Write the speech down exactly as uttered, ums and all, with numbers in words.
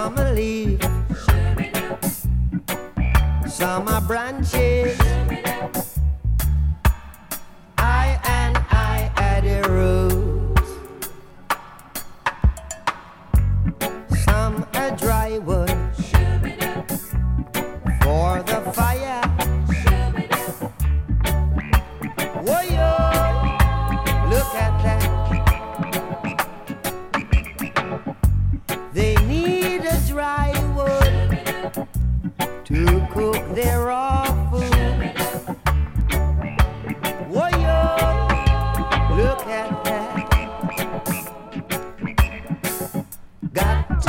Some are leaves, some are branches. I and I are the roots. Some are dry wood for the fire. Whoa, yo, look at that. They need a dry wood to cook their raw food. Whoa, yo, look at that.